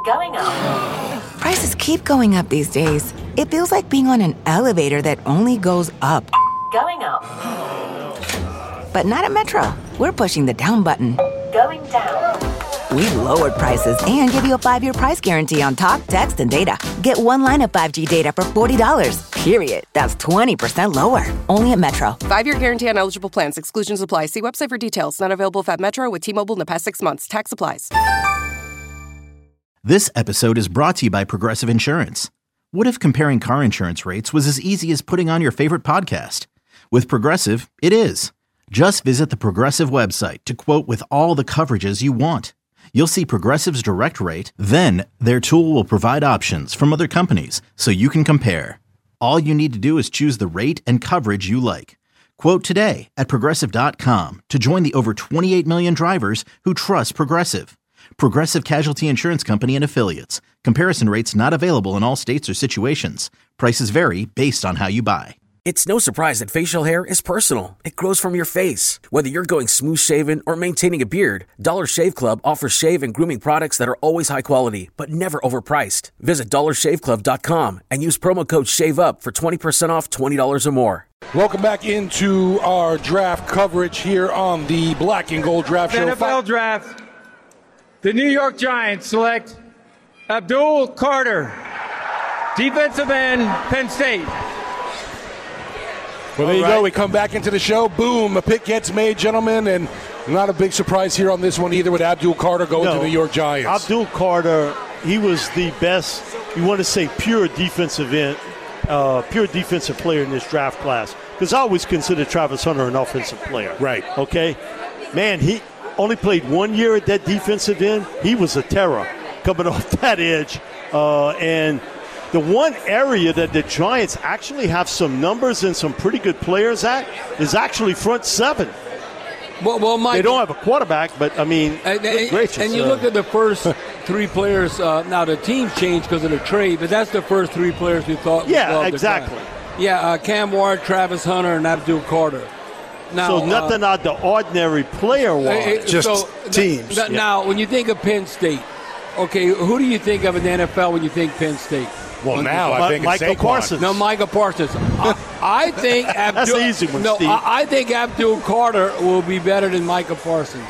Going up. Prices keep going up these days. It feels like being on an elevator that only goes up. Going up. But not at Metro. We're pushing the down button. Going down. We've lowered prices and give you a 5-year price guarantee on talk, text, and data. Get one line of 5G data for $40, period. That's 20% lower. Only at Metro. 5-year guarantee on eligible plans. Exclusions apply. See website for details. Not available at Metro with T-Mobile in the past 6 months. Tax applies. This episode is brought to you by Progressive Insurance. What if comparing car insurance rates was as easy as putting on your favorite podcast? With Progressive, it is. Just visit the Progressive website to quote with all the coverages you want. You'll see Progressive's direct rate, then their tool will provide options from other companies so you can compare. All you need to do is choose the rate and coverage you like. Quote today at Progressive.com to join the over 28 million drivers who trust Progressive. Progressive Casualty Insurance Company and Affiliates. Comparison rates not available in all states or situations. Prices vary based on how you buy. It's no surprise that facial hair is personal. It grows from your face. Whether you're going smooth shaven or maintaining a beard, Dollar Shave Club offers shave and grooming products that are always high quality, but never overpriced. Visit DollarShaveClub.com and use promo code SHAVEUP for 20% off $20 or more. Welcome back into our draft coverage here on the Black and Gold Draft Show. NFL Draft. The New York Giants select Abdul Carter, defensive end, Penn State. Well, there you go. We come back into the show. Boom, a pick gets made, gentlemen, and not a big surprise here on this one either with Abdul Carter going to the New York Giants. Abdul Carter, he was the best, you want to say pure defensive player in this draft class. Because I always consider Travis Hunter an offensive player. Right. Okay? Man, he only played 1 year at that defensive end. He was a terror coming off that edge. And the one area that the Giants actually have some numbers and some pretty good players at is actually front seven. Well, Mike, they don't have a quarterback, but, I mean, good gracious. And you look at the first three players. Now, the team changed because of the trade, but that's the first three players we thought. Yeah, exactly. Cam Ward, Travis Hunter, and Abdul Carter. Now, so nothing out the ordinary player-wise. Just teams. Now, when you think of Penn State, okay, who do you think of in the NFL when you think Penn State? Well, now I think Micah it's Parsons. No, Micah Parsons. I think Abdul. That's the easy one, Steve. I think Abdul Carter will be better than Micah Parsons.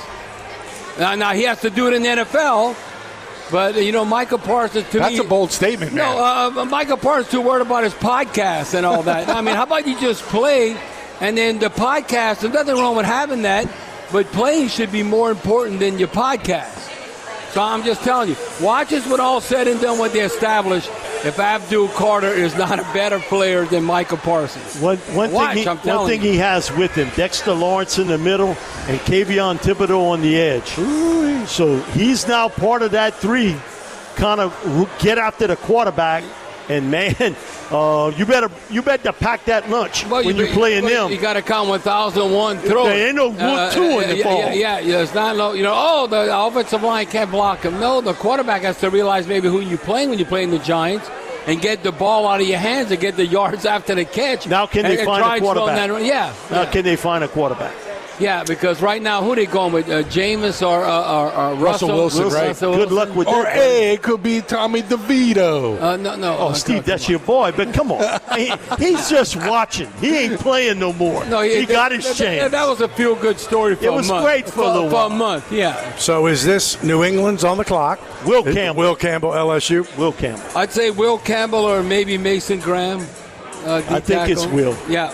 Now he has to do it in the NFL, but Micah Parsons to me. That's a bold statement, man. No, Micah Parsons too worried about his podcast and all that. I mean, how about you just play, and then the podcast? There's nothing wrong with having that, but playing should be more important than your podcast. So I'm just telling you, watch us when all said and done what they established. If Abdul Carter is not a better player than Micah Parsons. One thing he has with him, Dexter Lawrence in the middle and Kayvon Thibodeau on the edge. Ooh. So he's now part of that three, kind of get after the quarterback. And, man, you better pack that lunch when you're playing them. You got to count 1,001 throws. There ain't no 2 in the ball. Yeah, it's not low. The offensive line can't block him. No, the quarterback has to realize maybe who you're playing when you're playing the Giants and get the ball out of your hands and get the yards after the catch. Now can they find a quarterback? Can they find a quarterback? Yeah, because right now, who are they going with? Jameis or Russell Wilson, right? Russell Good luck with that. Or it could be Tommy DeVito. No. Oh, Steve, that's your boy, but come on. He's just watching. He ain't playing no more. No, he got his chance. That was a feel-good story for a month. It was great for a month, yeah. So is this New England's on the clock? Will Campbell, LSU. Will Campbell. I'd say Will Campbell or maybe Mason Graham. I think it's Will. Yeah.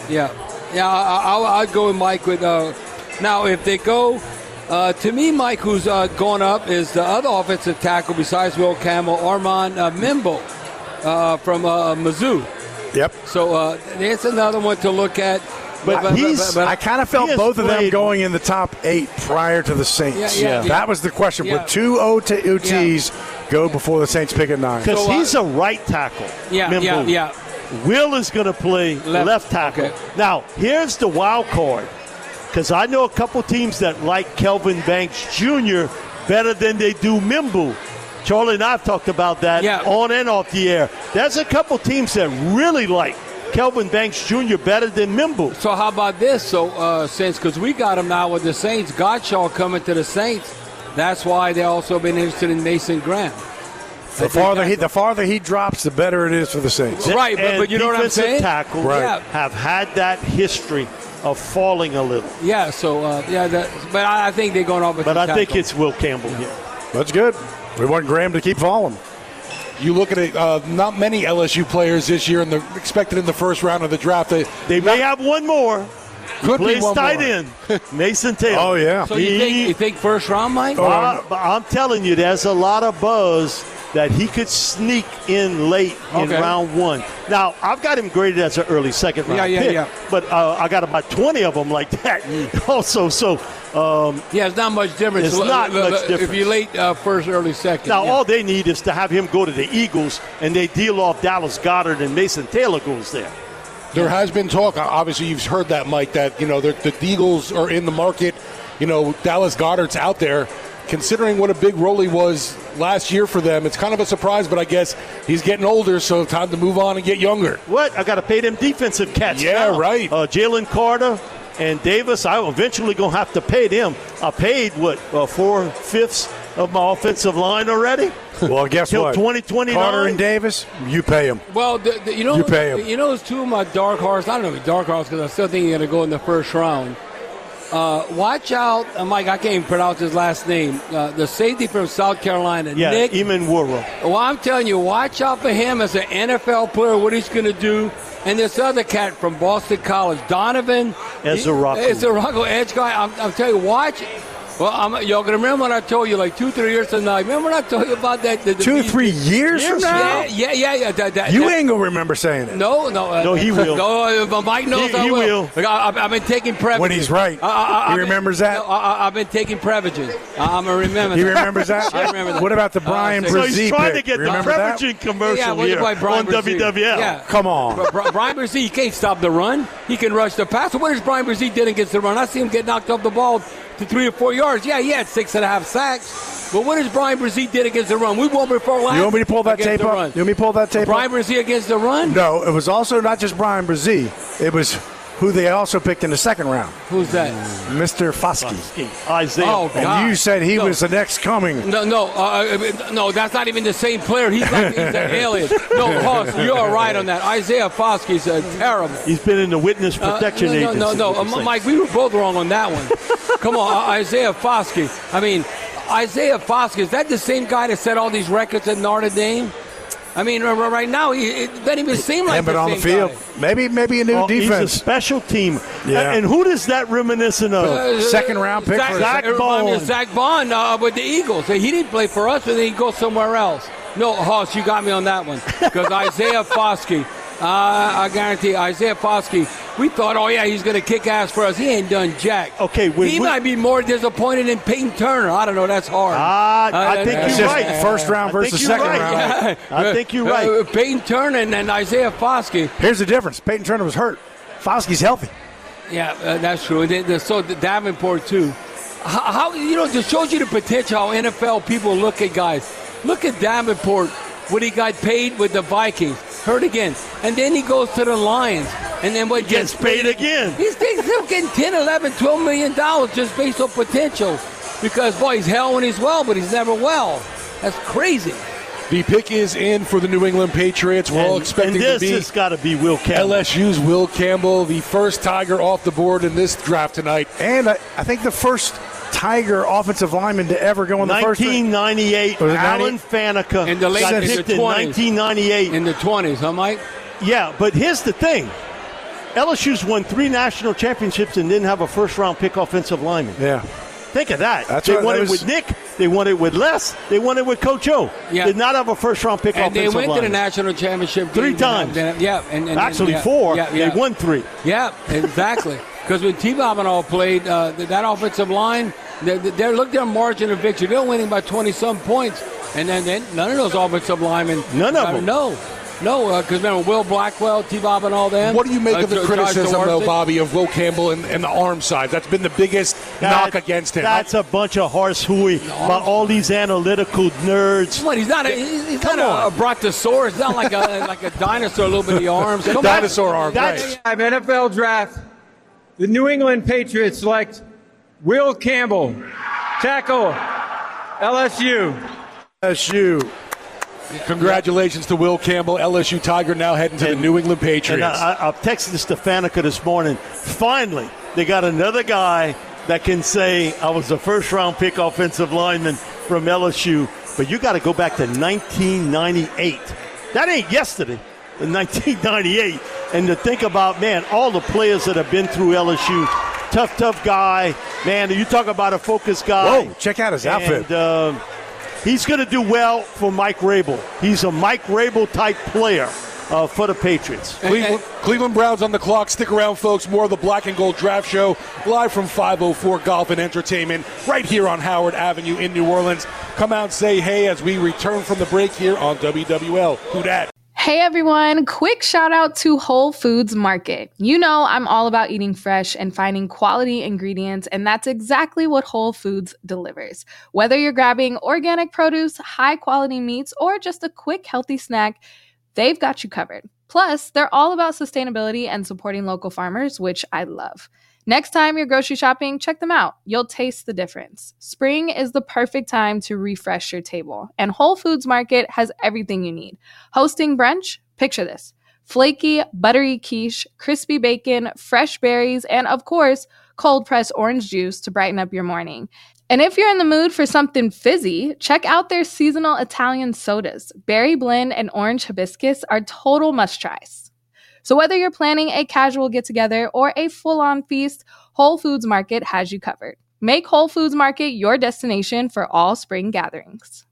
I'd go with Mike with. Now, if they go, to me, Mike, who's going up is the other offensive tackle besides Will Campbell, Armand Mimbo from Mizzou. Yep. So that's another one to look at. But I kind of felt both of them going in the top 8 prior to the Saints. Yeah. That was the question. Would 2 OTs go before the Saints pick at 9? Because he's a right tackle. Yeah. Will is going to play left tackle. Okay. Now, here's the wild card. Because I know a couple teams that like Kelvin Banks Jr. better than they do Mimbu. Charlie and I have talked about that on and off the air. There's a couple teams that really like Kelvin Banks Jr. better than Mimbu. So how about this? So since because we got him now with the Saints, Gottschall coming to the Saints, that's why they also been interested in Mason Graham. The farther he drops, the better it is for the Saints. Right, but you know what I'm saying? Tackles have had that history of falling a little. Yeah, so, but I think they're going off with But I think tackle. it's Will Campbell here. That's good. We want Graham to keep falling. You look at it, not many LSU players this year expected in the first round of the draft. They may have one more. Could be Plays one tight more. end, Mason Taylor. Oh, yeah. So you think first round, Mike? I'm telling you, there's a lot of buzz that he could sneak in late in round one. Now, I've got him graded as an early second round pick, but I got about 20 of them like that also. So, it's not much difference. It's not much difference. If you late first, early second. Now, all they need is to have him go to the Eagles, and they deal off Dallas Goedert, and Mason Taylor goes there. There has been talk, obviously you've heard that, Mike, that, the Eagles are in the market. Dallas Goedert's out there. Considering what a big role he was last year for them, it's kind of a surprise, but I guess he's getting older, so time to move on and get younger. What? I got to pay them defensive cats now. Right. Jalen Carter and Davis, I'm eventually going to have to pay them. I paid, 4/5 of my offensive line already? Well, guess what? 2029. Carter and Davis, you pay them. Well, you pay them. It's two of my dark horse. I don't know dark horse because I still think you're going to go in the first round. Watch out, Mike, I can't even pronounce his last name. The safety from South Carolina, Nick Emenwuro. Well, I'm telling you, watch out for him as an NFL player, what he's going to do. And this other cat from Boston College, Donovan Ezaraku, edge guy. I'm telling you, watch. Well, y'all going to remember when I told you like 2-3 years from now? Remember when I told you about that? 2-3 years from now? Yeah. You ain't going to remember saying it. No, he will. No, Mike knows he will. I've been taking Prevagen. When he's right. He remembers that? I've been taking Prevagen. I'm going to remember that. He remembers that? I remember that. What about the Brian Brzee So he's trying to get the remember Prevagen commercial here on WWL. Yeah. Come on. Brian Brzee, he can't stop the run. He can rush the pass. What does Brian Brzee did against the run? I see him get knocked off the ball to 3 or 4 yards. Yeah, he had 6.5 sacks. But what does Brian Brzee did against the run? We won before last. You want me to pull that tape up? You want me to pull that tape Brian up? Brzee against the run? No, it was also not just Brian Brzee. It was who they also picked in the second round. Who's that? Mr. Foskey. Isaiah. Oh, God. And you said he was the next coming. No, that's not even the same player. He's an alien. No, Hoss, you're right on that. Isaiah Foskey's terrible. He's been in the witness protection agency. No. Mike, we were both wrong on that one. Come on, Isaiah Foskey. I mean, Isaiah Foskey, is that the same guy that set all these records at Notre Dame? I mean, right now, it doesn't even seem like but the on same the field, guy. maybe a new defense. He's a special team. Yeah. And who does that reminiscent of? Second round pick for Zach Bond. Zach Bond with the Eagles. He didn't play for us, but then he goes somewhere else. No, Hoss, you got me on that one. Because Isaiah Foskey, I guarantee Isaiah Foskey, we thought, he's going to kick ass for us. He ain't done jack. Okay, he might be more disappointed than Peyton Turner. I don't know. That's hard. I think you're right. First round versus second round. Yeah. I think you're right. Peyton Turner and Isaiah Foskey. Here's the difference. Peyton Turner was hurt. Foskey's healthy. Yeah, that's true. So Davenport, too. How just shows you the potential how NFL people look at guys. Look at Davenport, what he got paid with the Vikings. Hurt again. And then he goes to the Lions. And then what gets paid again. He's still getting $10, $11, $12 million just based on potential. Because, he's hell when he's well, but he's never well. That's crazy. The pick is in for the New England Patriots. We're all expecting this to be. This has got to be Will Campbell. LSU's Will Campbell, the first Tiger off the board in this draft tonight. And I think the first Tiger offensive lineman to ever go in the first 1998, Alan Faneca in the late got picked in 1998. In the 20s, huh, Mike? Yeah, but here's the thing. LSU's won 3 national championships and didn't have a first-round pick offensive lineman. Yeah. Think of that. They won it with Nick. They won it with Les. They won it with Coach O. Yeah. Did not have a first-round pick offensive lineman. And they went to the national championship 3 times. Actually 4. They won 3. Yeah, exactly. Because when T-Bob and all played, that offensive line, they're look their margin of victory. They're winning by 20-some points. And then none of those offensive linemen. None of them. No, because remember Will Blackwell, T-Bob, and all them. What do you make of the criticism, though, Bobby, of Will Campbell and the arm side? That's been the biggest knock against him. That's a bunch of horse hooey by all these analytical nerds. What? He's not a brontosaurus. He's not like a dinosaur, a little bit of the arms. Dinosaur arms, right. NFL draft. The New England Patriots select Will Campbell, tackle, LSU. Congratulations to Will Campbell, LSU Tiger, now heading to the New England Patriots. And I texted Stefanica this morning. Finally, they got another guy that can say, I was a first-round pick offensive lineman from LSU, but you got to go back to 1998. That ain't yesterday, in 1998. And to think about, man, all the players that have been through LSU, tough guy. Man, you talk about a focused guy. Whoa, check out his outfit. And he's going to do well for Mike Rabel. He's a Mike Rabel-type player for the Patriots. Cleveland Browns on the clock. Stick around, folks. More of the Black and Gold Draft Show live from 504 Golf and Entertainment right here on Howard Avenue in New Orleans. Come out and say hey as we return from the break here on WWL. Who dat? Hey everyone, quick shout out to Whole Foods Market. You know I'm all about eating fresh and finding quality ingredients, and that's exactly what Whole Foods delivers. Whether you're grabbing organic produce, high quality meats, or just a quick healthy snack, they've got you covered. Plus, they're all about sustainability and supporting local farmers, which I love. Next time you're grocery shopping, check them out. You'll taste the difference. Spring is the perfect time to refresh your table, and Whole Foods Market has everything you need. Hosting brunch? Picture this. Flaky, buttery quiche, crispy bacon, fresh berries, and of course, cold-pressed orange juice to brighten up your morning. And if you're in the mood for something fizzy, check out their seasonal Italian sodas. Berry blend and orange hibiscus are total must-tries. So whether you're planning a casual get-together or a full-on feast, Whole Foods Market has you covered. Make Whole Foods Market your destination for all spring gatherings.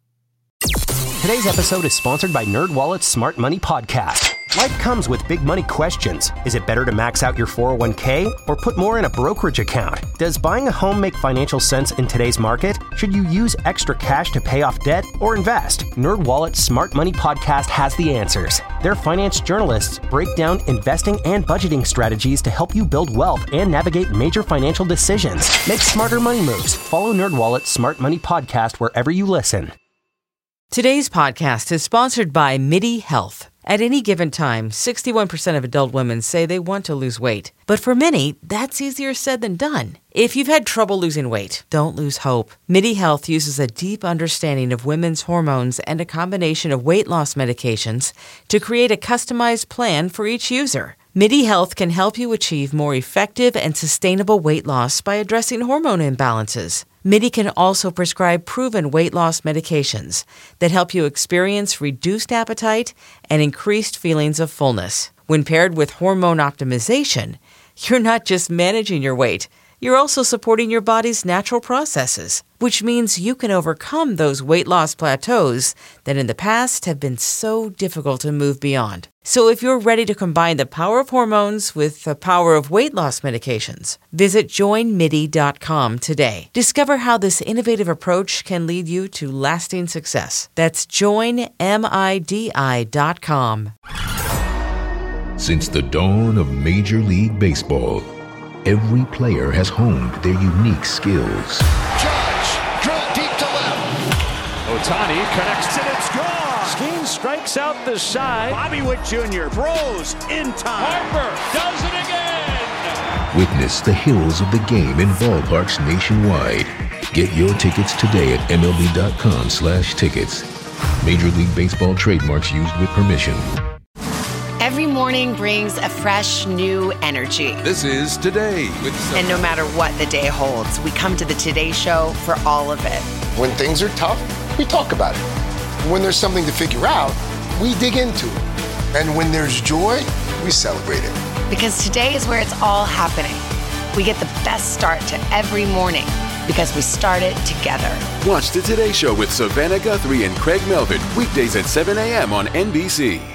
Today's episode is sponsored by NerdWallet's Smart Money Podcast. Life comes with big money questions. Is it better to max out your 401k or put more in a brokerage account? Does buying a home make financial sense in today's market? Should you use extra cash to pay off debt or invest? NerdWallet's Smart Money Podcast has the answers. Their finance journalists break down investing and budgeting strategies to help you build wealth and navigate major financial decisions. Make smarter money moves. Follow NerdWallet's Smart Money Podcast wherever you listen. Today's podcast is sponsored by MIDI Health. At any given time, 61% of adult women say they want to lose weight. But for many, that's easier said than done. If you've had trouble losing weight, don't lose hope. MIDI Health uses a deep understanding of women's hormones and a combination of weight loss medications to create a customized plan for each user. MIDI Health can help you achieve more effective and sustainable weight loss by addressing hormone imbalances. MIDI can also prescribe proven weight loss medications that help you experience reduced appetite and increased feelings of fullness. When paired with hormone optimization, you're not just managing your weight, you're also supporting your body's natural processes, which means you can overcome those weight loss plateaus that in the past have been so difficult to move beyond. So if you're ready to combine the power of hormones with the power of weight loss medications, visit joinmidi.com today. Discover how this innovative approach can lead you to lasting success. That's joinmidi.com. Since the dawn of Major League Baseball, every player has honed their unique skills. Judge, drilled deep to left. Ohtani connects and it's gone. Skeen strikes out the side. Bobby Witt Jr. throws in time. Harper does it again. Witness the heroes of the game in ballparks nationwide. Get your tickets today at MLB.com/tickets. Major League Baseball trademarks used with permission. Every morning brings a fresh, new energy. This is Today with And no matter what the day holds, we come to the Today Show for all of it. When things are tough, we talk about it. When there's something to figure out, we dig into it. And when there's joy, we celebrate it. Because today is where it's all happening. We get the best start to every morning because we start it together. Watch the Today Show with Savannah Guthrie and Craig Melvin weekdays at 7 a.m. on NBC.